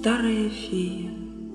Старая фея.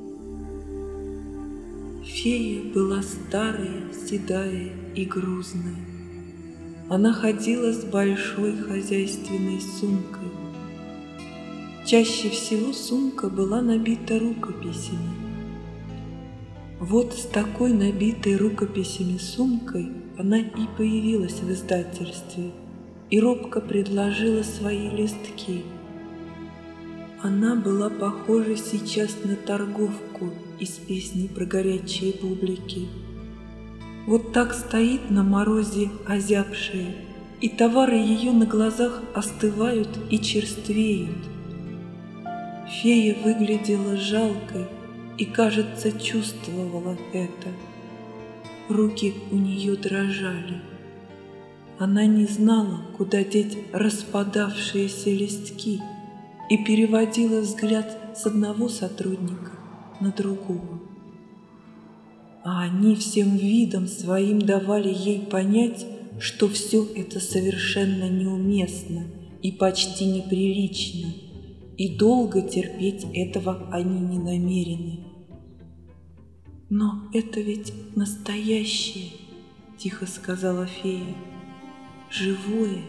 Фея была старая, седая и грузная. Она ходила с большой хозяйственной сумкой. Чаще всего сумка была набита рукописями. Вот с такой набитой рукописями сумкой она и появилась в издательстве и робко предложила свои листки. Она была похожа сейчас на торговку из песни про горячие бублики. Вот так стоит на морозе озябшая, и товары ее на глазах остывают и черствеют. Фея выглядела жалкой и, кажется, чувствовала это. Руки у нее дрожали. Она не знала, куда деть распадавшиеся листки, и переводила взгляд с одного сотрудника на другого. А они всем видом своим давали ей понять, что все это совершенно неуместно и почти неприлично, и долго терпеть этого они не намерены. «Но это ведь настоящее», — тихо сказала фея, — «живое».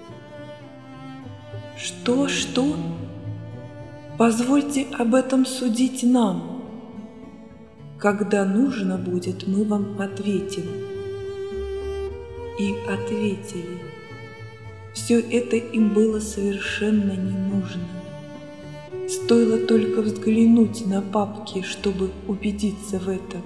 «Что? Позвольте об этом судить нам. Когда нужно будет, мы вам ответим». И ответили. Все это им было совершенно не нужно. Стоило только взглянуть на папки, чтобы убедиться в этом.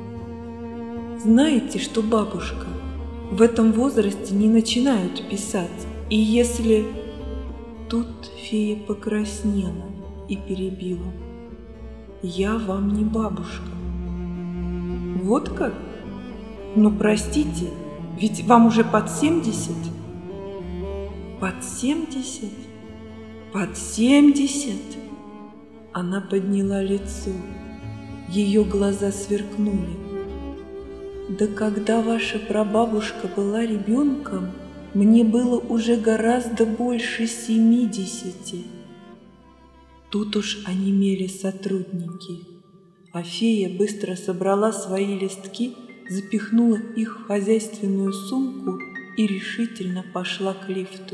Знаете что, бабушка, в этом возрасте не начинают писать, и если... Тут фея покраснела и перебила. «Я вам не бабушка». «Вот как? Ну, простите, ведь вам уже под 70?» «Под 70? Под 70?» Она подняла лицо. Ее глаза сверкнули. «Да когда ваша прабабушка была ребенком, мне было уже гораздо больше 70. Тут уж онемели сотрудники, а фея быстро собрала свои листки, запихнула их в хозяйственную сумку и решительно пошла к лифту.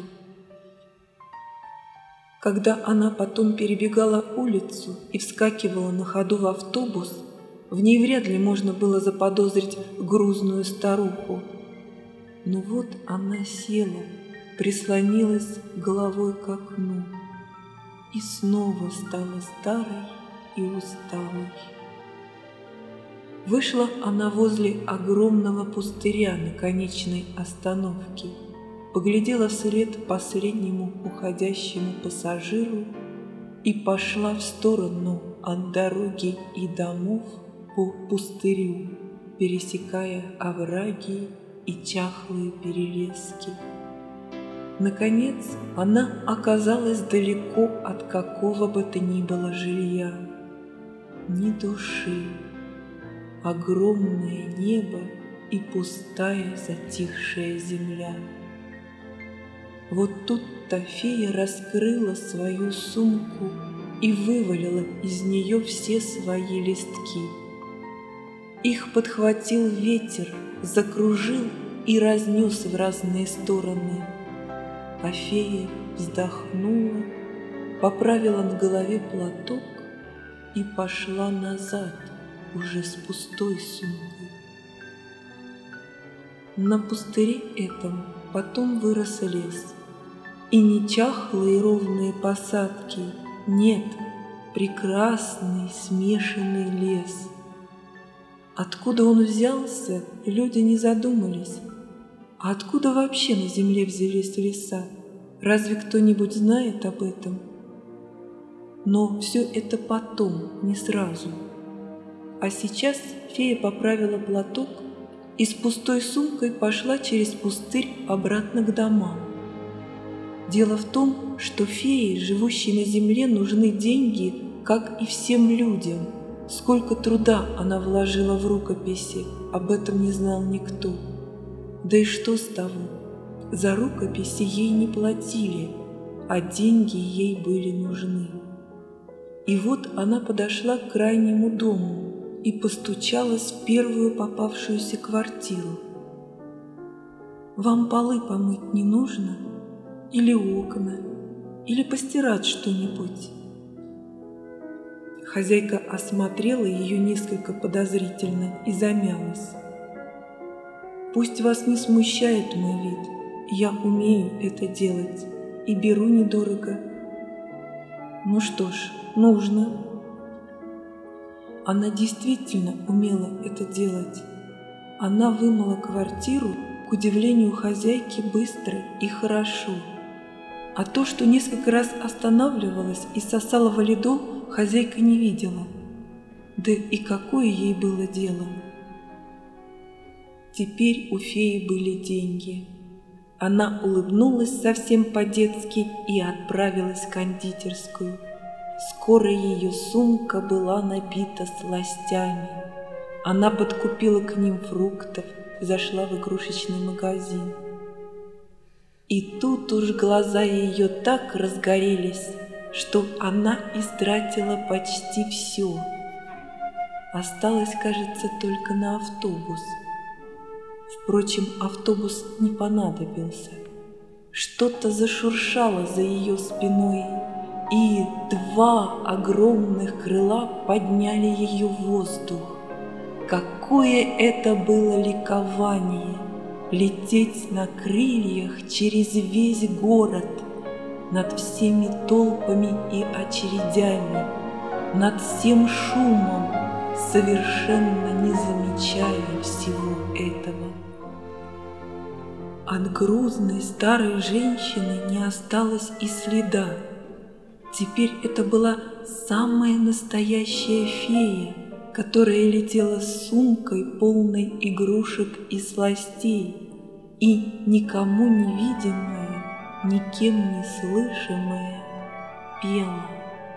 Когда она потом перебегала улицу и вскакивала на ходу в автобус, в ней вряд ли можно было заподозрить грузную старуху. Но вот она села, прислонилась головой к окну и снова стала старой и усталой. Вышла она возле огромного пустыря на конечной остановке, поглядела вслед последнему уходящему пассажиру и пошла в сторону от дороги и домов по пустырю, пересекая овраги и чахлые перелески. Наконец, она оказалась далеко от какого бы то ни было жилья. Ни души, огромное небо и пустая затихшая земля. Вот тут-то фея раскрыла свою сумку и вывалила из нее все свои листки. Их подхватил ветер, закружил и разнес в разные стороны. А фея вздохнула, поправила на голове платок и пошла назад уже с пустой сумкой. На пустыре этом потом вырос лес. И не чахлые ровные посадки, нет, прекрасный смешанный лес. Откуда он взялся, люди не задумались. А откуда вообще на земле взялись леса? Разве кто-нибудь знает об этом? Но все это потом, не сразу. А сейчас фея поправила платок и с пустой сумкой пошла через пустырь обратно к домам. Дело в том, что фее, живущей на земле, нужны деньги, как и всем людям. Сколько труда она вложила в рукописи, об этом не знал никто. Да и что с того? За рукописи ей не платили, а деньги ей были нужны. И вот она подошла к крайнему дому и постучалась в первую попавшуюся квартиру. «Вам полы помыть не нужно? Или окна? Или постирать что-нибудь?» Хозяйка осмотрела ее несколько подозрительно и замялась. «Пусть вас не смущает мой вид, я умею это делать и беру недорого». «Ну что ж, нужно». Она действительно умела это делать. Она вымыла квартиру, к удивлению хозяйки, быстро и хорошо. А то, что несколько раз останавливалась и сосала валидол, хозяйка не видела. Да и какое ей было дело? Теперь у феи были деньги. Она улыбнулась совсем по-детски и отправилась в кондитерскую. Скоро ее сумка была набита сластями. Она подкупила к ним фруктов, зашла в игрушечный магазин. И тут уж глаза ее так разгорелись, что она истратила почти все. Осталось, кажется, только на автобус. Впрочем, автобус не понадобился. Что-то зашуршало за ее спиной, и 2 огромных крыла подняли ее в воздух. Какое это было ликование! Лететь на крыльях через весь город, над всеми толпами и очередями, над всем шумом, совершенно не замечая всего этого. От грузной старой женщины не осталось и следа. Теперь это была самая настоящая фея, которая летела с сумкой, полной игрушек и сластей, и никому не видимая, никем не слышимая, пела.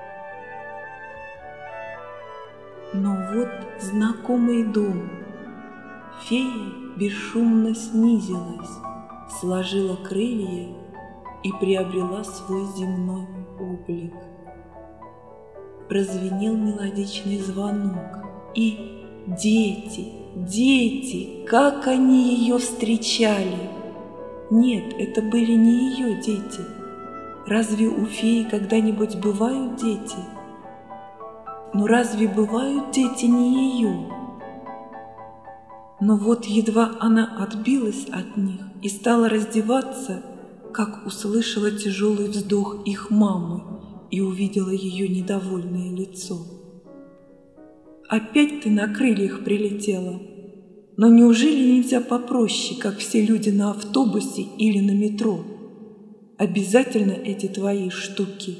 Но вот знакомый дом. Фея бесшумно снизилась, сложила крылья и приобрела свой земной облик. Прозвенел мелодичный звонок, и дети, как они ее встречали! Нет, это были не ее дети. Разве у феи когда-нибудь бывают дети? Но разве бывают дети не ее? Но вот едва она отбилась от них и стала раздеваться, как услышала тяжелый вздох их мамы и увидела ее недовольное лицо. «Опять ты на крыльях прилетела? Но неужели нельзя попроще, как все люди на автобусе или на метро? Обязательно эти твои штуки?»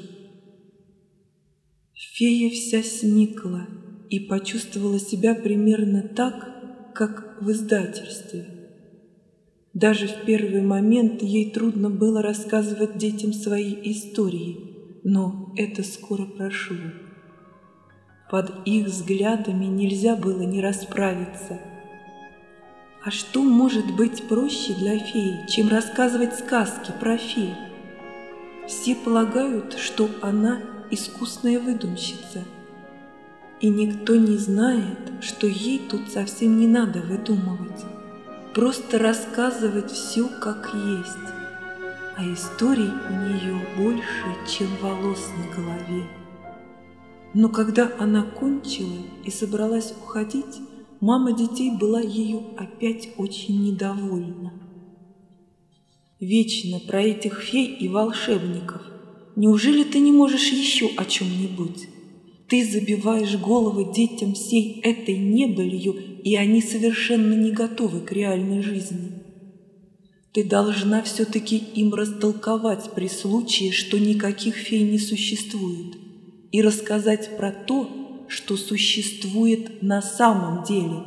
Фея вся сникла и почувствовала себя примерно так, как в издательстве. Даже в первый момент ей трудно было рассказывать детям свои истории, но это скоро прошло. Под их взглядами нельзя было не расправиться. А что может быть проще для феи, чем рассказывать сказки про фей? Все полагают, что она искусная выдумщица. И никто не знает, что ей тут совсем не надо выдумывать. Просто рассказывать все как есть. А историй у нее больше, чем волос на голове. Но когда она кончила и собралась уходить, мама детей была ею опять очень недовольна. «Вечно про этих фей и волшебников. Неужели ты не можешь еще о чем-нибудь? Ты забиваешь головы детям всей этой небылью, и они совершенно не готовы к реальной жизни. Ты должна все-таки им растолковать при случае, что никаких фей не существует, и рассказать про то, что существует на самом деле».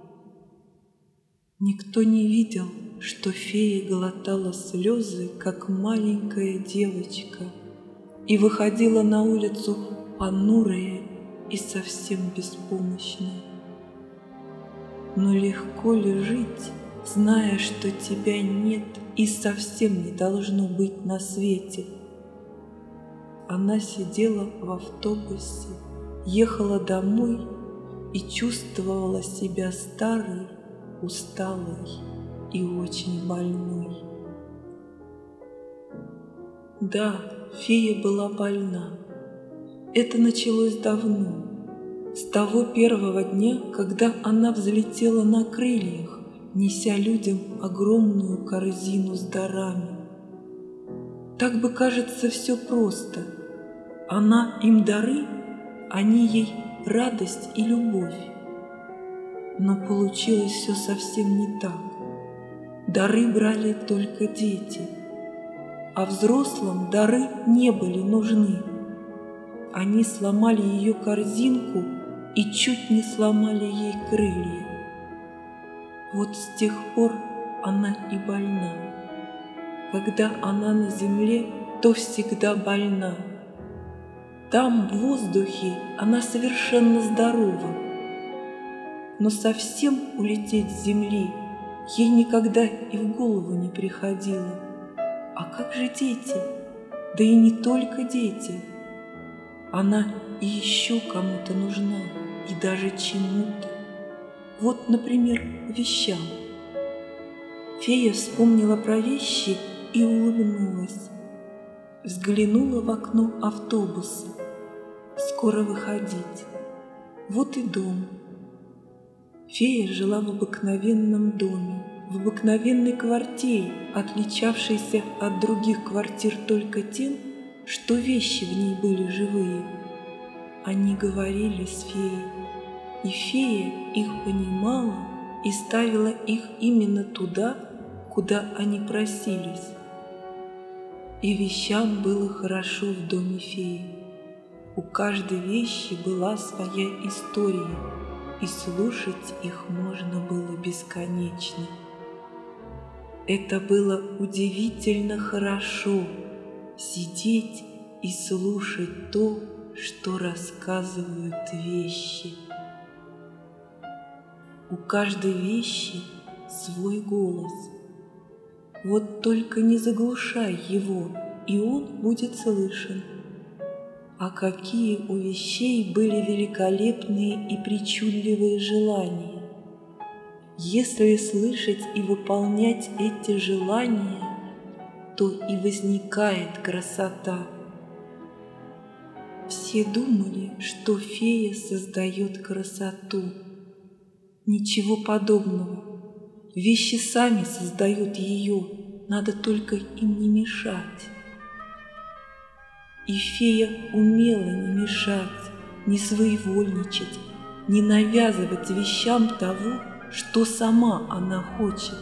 Никто не видел, что фея глотала слезы, как маленькая девочка, и выходила на улицу понурая и совсем беспомощная. Но легко ли жить, зная, что тебя нет и совсем не должно быть на свете? она сидела в автобусе, ехала домой и чувствовала себя старой, усталой и очень больной. Да, фея была больна. Это началось давно, с того первого дня, когда она взлетела на крыльях, неся людям огромную корзину с дарами. Так бы кажется все просто. Она им дары, они ей радость и любовь. Но получилось все совсем не так. Дары брали только дети, а взрослым дары не были нужны. Они сломали ее корзинку и чуть не сломали ей крылья. Вот с тех пор она и больна. Когда она на земле, то всегда больна. Там, в воздухе, она совершенно здорова. Но совсем улететь с земли ей никогда и в голову не приходило. А как же дети? Да и не только дети. Она и еще кому-то нужна, и даже чему-то. Вот, например, вещам. Фея вспомнила про вещи и улыбнулась. Взглянула в окно автобуса. Скоро выходить. Вот и дом. Фея жила в обыкновенном доме, в обыкновенной квартире, отличавшейся от других квартир только тем, что вещи в ней были живые. Они говорили с феей, и фея их понимала и ставила их именно туда, куда они просились. И вещам было хорошо в доме феи. У каждой вещи была своя история, и слушать их можно было бесконечно. Это было удивительно хорошо — сидеть и слушать то, что рассказывают вещи. У каждой вещи свой голос. Вот только не заглушай его, и он будет слышен. А какие у вещей были великолепные и причудливые желания! Если слышать и выполнять эти желания, то и возникает красота. Все думали, что фея создает красоту. Ничего подобного. Вещи сами создают ее, надо только им не мешать. И фея умела не мешать, не своевольничать, не навязывать вещам того, что сама она хочет.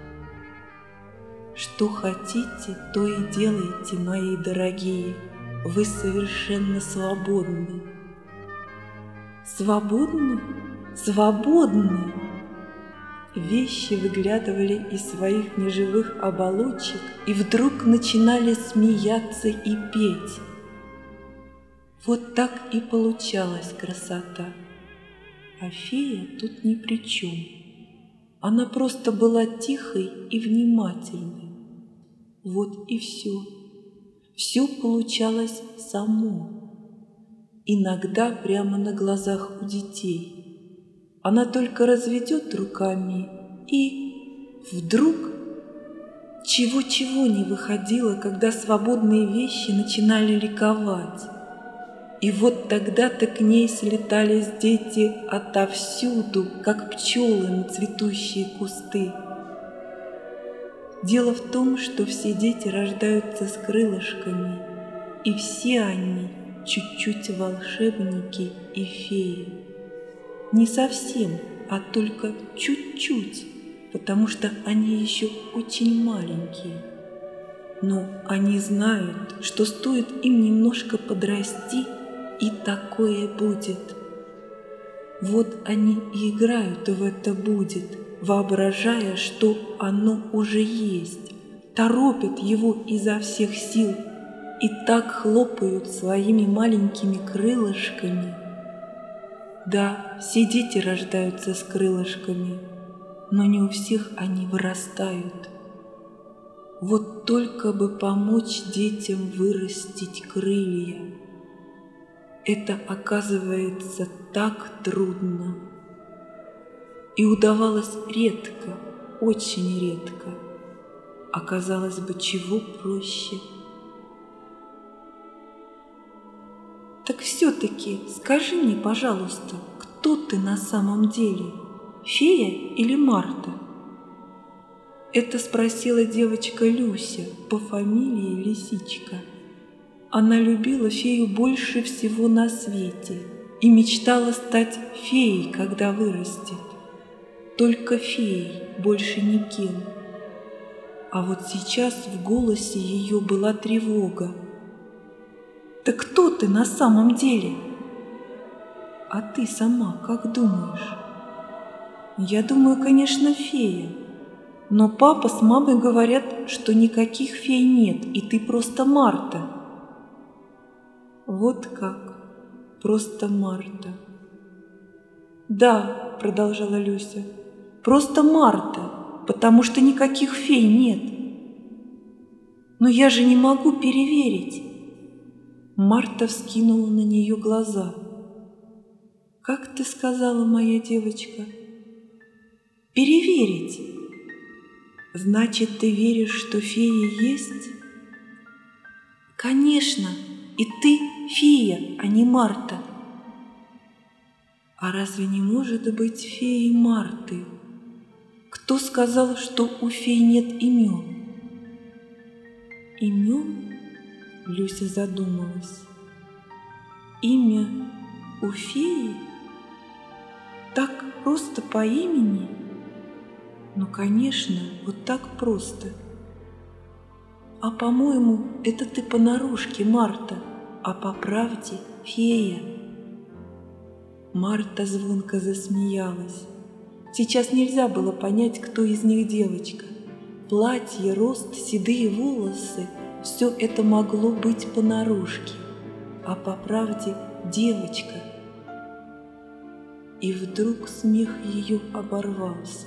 Что хотите, то и делайте, мои дорогие, вы совершенно свободны. Свободны? Свободны! Вещи выглядывали из своих неживых оболочек и вдруг начинали смеяться и петь. Вот так и получалась красота. А фея тут ни при чем. Она просто была тихой и внимательной. Вот и все. Все получалось само. Иногда прямо на глазах у детей. Она только разведет руками и вдруг чего-чего не выходило, когда свободные вещи начинали ликовать. И вот тогда-то к ней слетались дети отовсюду, как пчелы на цветущие кусты. Дело в том, что все дети рождаются с крылышками, и все они чуть-чуть волшебники и феи. Не совсем, а только чуть-чуть, потому что они еще очень маленькие. Но они знают, что стоит им немножко подрасти, и такое будет. Вот они и играют в это «будет», воображая, что оно уже есть, торопят его изо всех сил и так хлопают своими маленькими крылышками. Да, все дети рождаются с крылышками, но не у всех они вырастают. Вот только бы помочь детям вырастить крылья. Это оказывается так трудно. И удавалось редко, очень редко. А казалось бы, чего проще. Так все-таки скажи мне, пожалуйста, кто ты на самом деле, фея или Марта? Это спросила девочка Люся по фамилии Лисичка. Она любила фею больше всего на свете и мечтала стать феей, когда вырастет. Только феей, больше никем. А вот сейчас в голосе ее была тревога. «Да кто ты на самом деле?» «А ты сама как думаешь?» «Я думаю, конечно, фея. Но папа с мамой говорят, что никаких фей нет, и ты просто Марта». «Вот как? Просто Марта?» «Да», — продолжала Люся, — «просто Марта, потому что никаких фей нет». «Но я же не могу переверить». Марта вскинула на нее глаза. «Как ты сказала, моя девочка?» «Переверить». «Значит, ты веришь, что феи есть?» «Конечно, и ты фея, а не Марта». «А разве не может быть феи Марты? Кто сказал, что у фей нет имен?» «Имен?» — Люся задумалась. «Имя у феи? Так просто по имени?» «Ну, конечно, вот так просто. А, по-моему, это ты понарошке, Марта, а по правде фея». Марта звонко засмеялась. Сейчас нельзя было понять, кто из них девочка. Платье, рост, седые волосы — все это могло быть понарошке, а по правде девочка. И вдруг смех ее оборвался.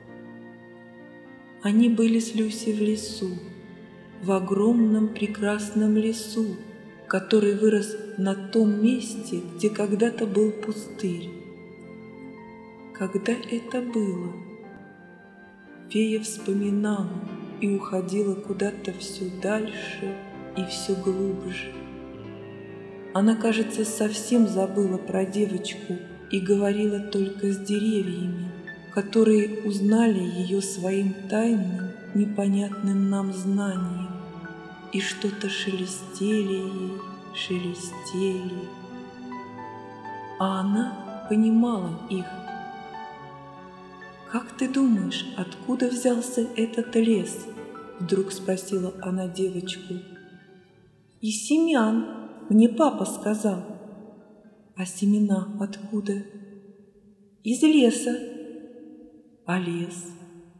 Они были с Люсей в лесу, в огромном прекрасном лесу, который вырос на том месте, где когда-то был пустырь. Когда это было? Фея вспоминала и уходила куда-то все дальше и все глубже. Она, кажется, совсем забыла про девочку и говорила только с деревьями, которые узнали ее своим тайным, непонятным нам знанием, и что-то шелестели ей, шелестели. А она понимала их. «Как ты думаешь, откуда взялся этот лес?» — вдруг спросила она девочку. «Из семян, мне папа сказал». «А семена откуда?» «Из леса». «А лес?»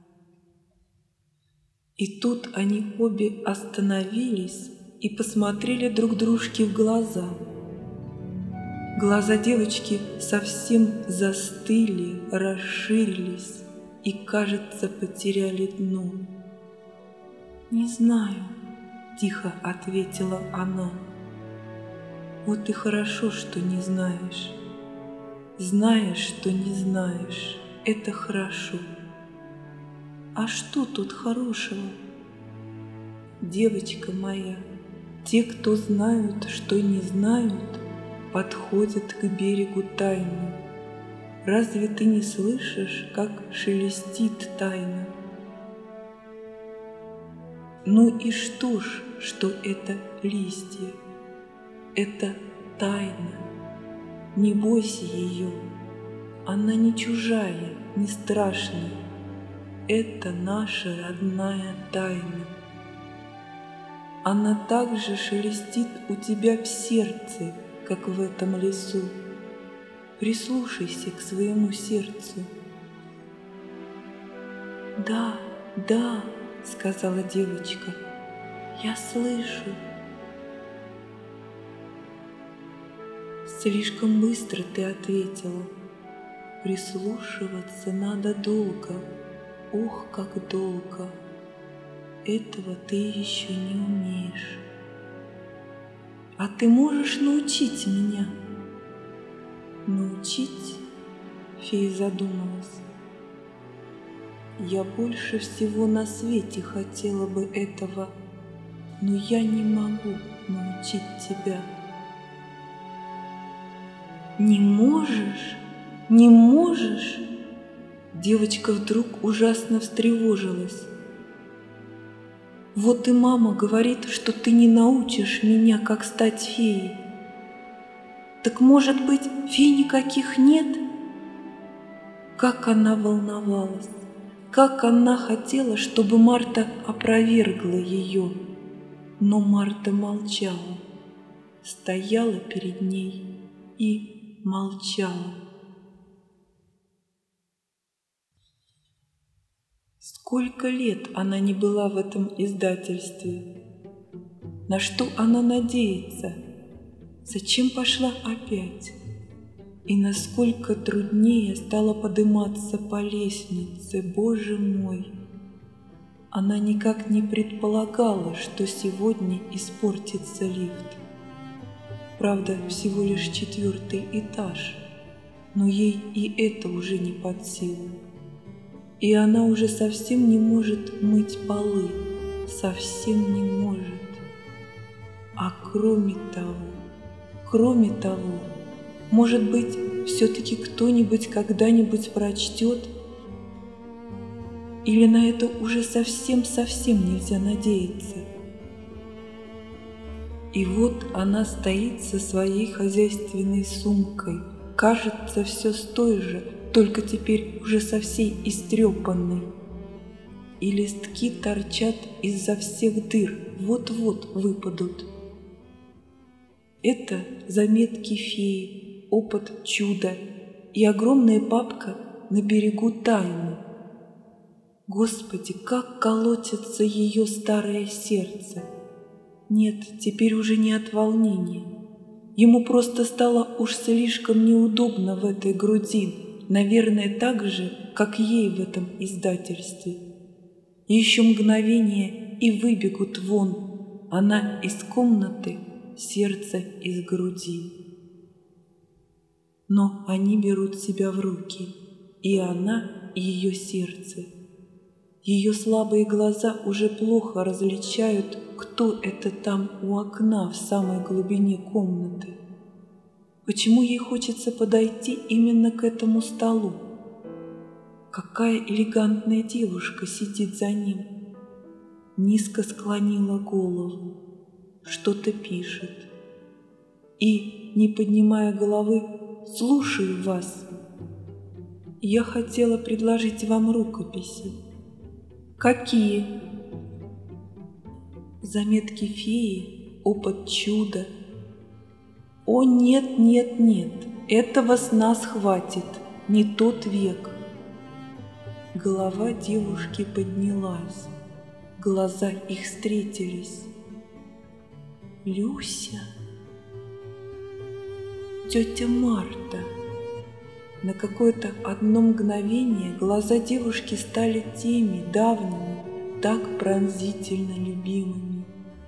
И тут они обе остановились и посмотрели друг дружке в глаза. Глаза девочки совсем застыли, расширились и, кажется, потеряли дно. «Не знаю», — тихо ответила она. «Вот и хорошо, что не знаешь. Знаешь, что не знаешь, это хорошо. А что тут хорошего? Девочка моя, те, кто знают, что не знают, подходят к берегу тайны. Разве ты не слышишь, как шелестит тайна? Ну и что ж, что это листья? Это тайна. Не бойся ее. Она не чужая, не страшная. Это наша родная тайна. Она также шелестит у тебя в сердце, как в этом лесу. Прислушайся к своему сердцу». «Да, да», — сказала девочка, — «я слышу». «Слишком быстро ты ответила. Прислушиваться надо долго, ох, как долго. этого ты еще не умеешь. А ты можешь научить меня? Научить? Фея задумалась. Я больше всего на свете хотела бы этого, но я не могу научить тебя. Не можешь? Не можешь? Девочка вдруг ужасно встревожилась. Вот и мама говорит, что ты не научишь меня, как стать феей. Так, может быть, фей никаких нет? Как она волновалась, как она хотела, чтобы Марта опровергла ее. Но Марта молчала, стояла перед ней и молчала. Сколько лет она не была в этом издательстве? На что она надеется? Зачем пошла опять? И насколько труднее стало подниматься по лестнице, Боже мой! Она никак не предполагала, что сегодня испортится лифт. Правда, всего лишь 4-й этаж, но ей и это уже не под силу. И она уже совсем не может мыть полы, совсем не может. А кроме того, может быть, все-таки кто-нибудь когда-нибудь прочтет? Или на это уже совсем-совсем нельзя надеяться? И вот она стоит со своей хозяйственной сумкой, кажется, все с той же, только теперь уже со всей истрепанной. И листки торчат изо всех дыр, вот-вот выпадут. Это заметки феи, опыт чуда и огромная папка на берегу тайны. Господи, как колотится ее старое сердце! Нет, теперь уже не от волнения. Ему просто стало уж слишком неудобно в этой груди, наверное, так же, как ей в этом издательстве. Еще мгновение и выбегут вон, она из комнаты, сердце из груди. Но они берут себя в руки, и она, и ее сердце. Ее слабые глаза уже плохо различают, кто это там у окна в самой глубине комнаты. Почему ей хочется подойти именно к этому столу? Какая элегантная девушка сидит за ним. Низко склонила голову, что-то пишет. И, не поднимая головы, слушаю вас. Я хотела предложить вам рукописи. Какие? Заметки феи, опыт чуда. О, нет, нет, нет, этого с нас хватит, не тот век. Голова девушки поднялась, глаза их встретились. Люся, тетя Марта. На какое-то одно мгновение глаза девушки стали теми давними, так пронзительно любимыми.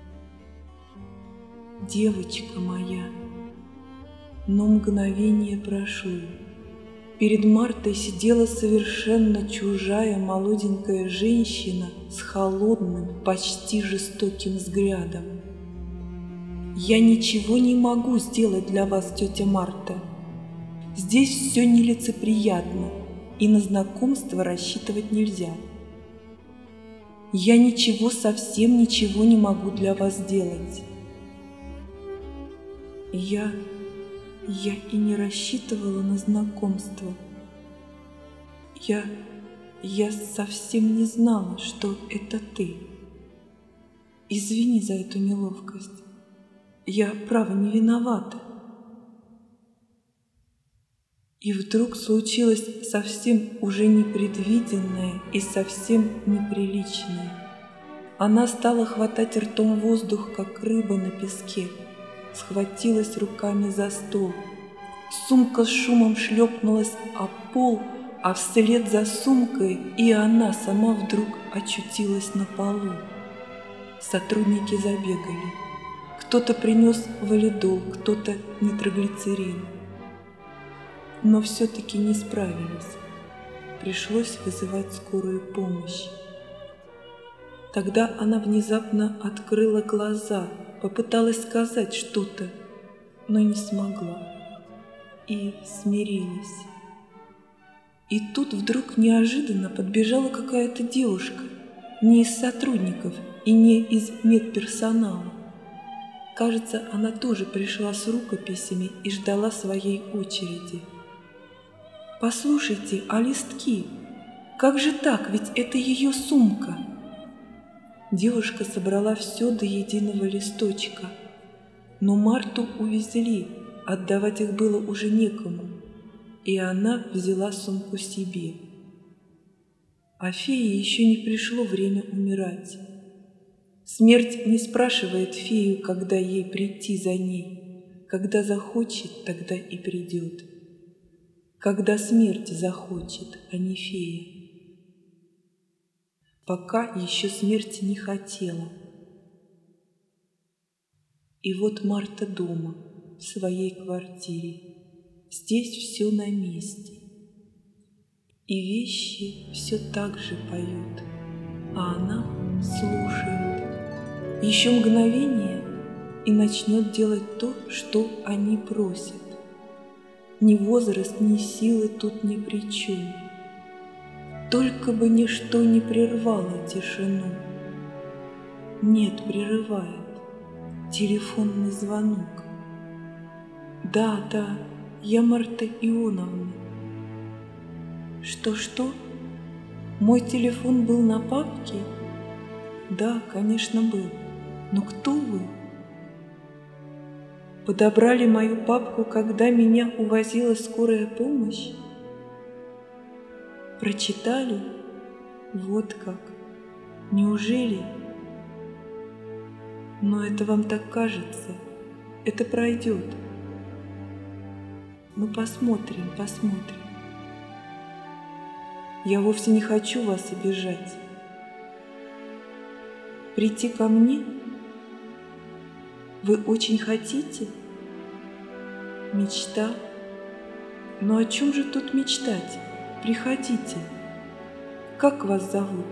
Девочка моя, но мгновение прошло. Перед Мартой сидела совершенно чужая молоденькая женщина с холодным, почти жестоким взглядом. «Я ничего не могу сделать для вас, тетя Марта. Здесь все нелицеприятно, и на знакомство рассчитывать нельзя. Я совсем ничего не могу для вас сделать. Я и не рассчитывала на знакомство. Я совсем не знала, что это ты. Извини за эту неловкость. Я, право, не виновата». И вдруг случилось совсем уже непредвиденное и совсем неприличное. Она стала хватать ртом воздух, как рыба на песке, схватилась руками за стол. Сумка с шумом шлепнулась о пол, а вслед за сумкой и она сама вдруг очутилась на полу. Сотрудники забегали. Кто-то принес валидол, кто-то нитроглицерин. Но все-таки не справились. Пришлось вызывать скорую помощь. Тогда она внезапно открыла глаза, попыталась сказать что-то, но не смогла. И смирились. И тут вдруг неожиданно подбежала какая-то девушка, не из сотрудников и не из медперсонала. Кажется, она тоже пришла с рукописями и ждала своей очереди. «Послушайте, а листки? Как же так? Ведь это ее сумка!» Девушка собрала все до единого листочка, но Марту увезли, отдавать их было уже некому, и она взяла сумку себе. А фее еще не пришло время умирать. Смерть не спрашивает фею, когда ей прийти за ней. Когда захочет, тогда и придет. Когда смерть захочет, а не фея. Пока еще смерти не хотела. И вот Марта дома, в своей квартире. Здесь все на месте. И вещи все так же поют, а она слушает. Еще мгновение, и начнет делать то, что они просят. Ни возраст, ни силы тут ни при чем. Только бы ничто не прервало тишину. Нет, прерывает телефонный звонок. Да, я Марта Ионовна. Что? Мой телефон был на папке? Да, конечно, был. Но кто вы? Подобрали мою папку, когда меня увозила скорая помощь? Прочитали? Вот как. Неужели? Но это вам так кажется. Это пройдет. Ну, посмотрим. Я вовсе не хочу вас обижать. Прийти ко мне? Вы очень хотите? Мечта? Но о чем же тут мечтать? Приходите. Как вас зовут?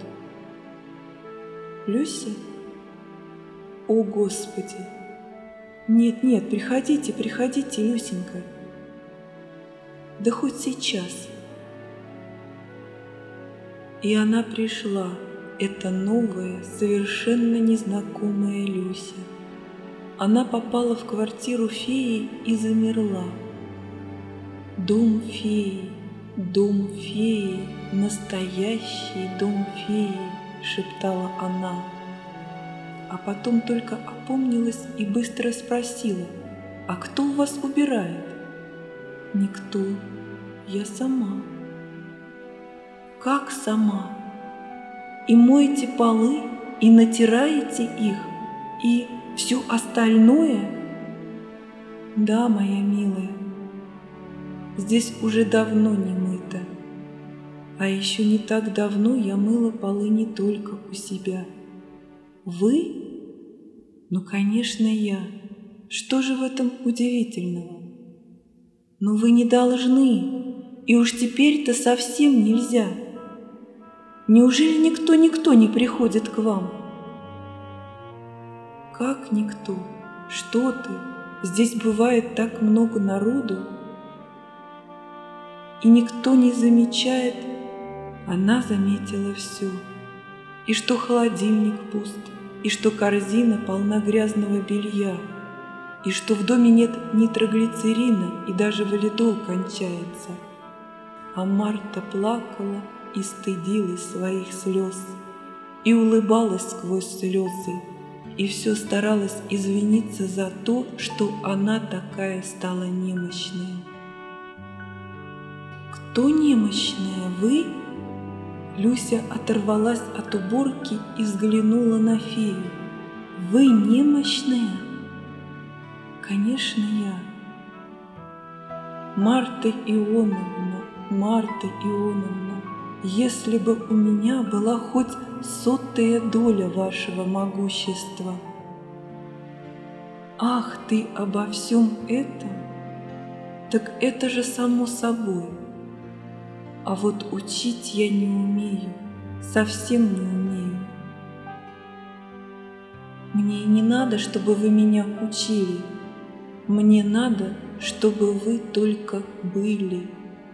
Люся? О, Господи! Нет, приходите, Люсенька. Да хоть сейчас. И она пришла, эта новая, совершенно незнакомая Люся. Она попала в квартиру феи и замерла. Дом феи, настоящий дом феи, шептала она. А потом только опомнилась и быстро спросила: «А кто у вас убирает?» «Никто, я сама». «Как сама? И моете полы, и натираете их, и все остальное?» «Да, моя милая, здесь уже давно не мыто. А еще не так давно я мыла полы не только у себя». «Вы? Ну, конечно, я. Что же в этом удивительного? Но вы не должны, и уж теперь-то совсем нельзя. Неужели никто не приходит к вам?» «Как никто? Что ты? Здесь бывает так много народу, и никто не замечает». Она заметила все, и что холодильник пуст, и что корзина полна грязного белья, и что в доме нет нитроглицерина, и даже валидол кончается. А Марта плакала и стыдилась своих слез, и улыбалась сквозь слезы, и все старалась извиниться за то, что она такая стала немощная. «Кто немощная? Вы?» Люся оторвалась от уборки и взглянула на фею. «Вы немощная?» «Конечно, я. Марта Ионовна, если бы у меня была хоть сотая доля вашего могущества. Ах, ты обо всем этом? Так это же само собой. А вот учить я не умею, совсем не умею. Мне не надо, чтобы вы меня учили. Мне надо, чтобы вы только были.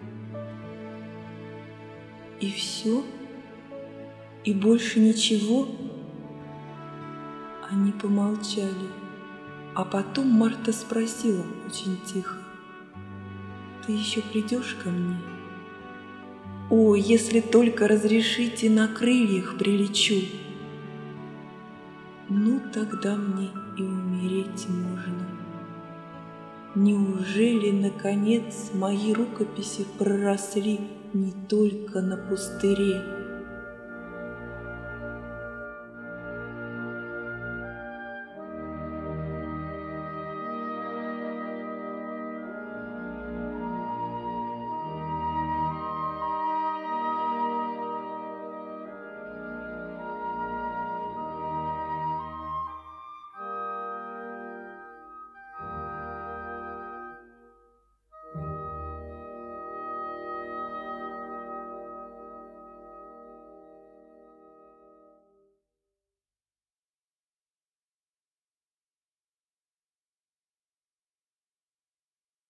И все? И больше ничего? Они помолчали, а потом Марта спросила очень тихо: «Ты еще придешь ко мне?» «О, если только разрешите, на крыльях прилечу!» «Ну, тогда мне и умереть можно. Неужели, наконец, мои рукописи проросли не только на пустыре?»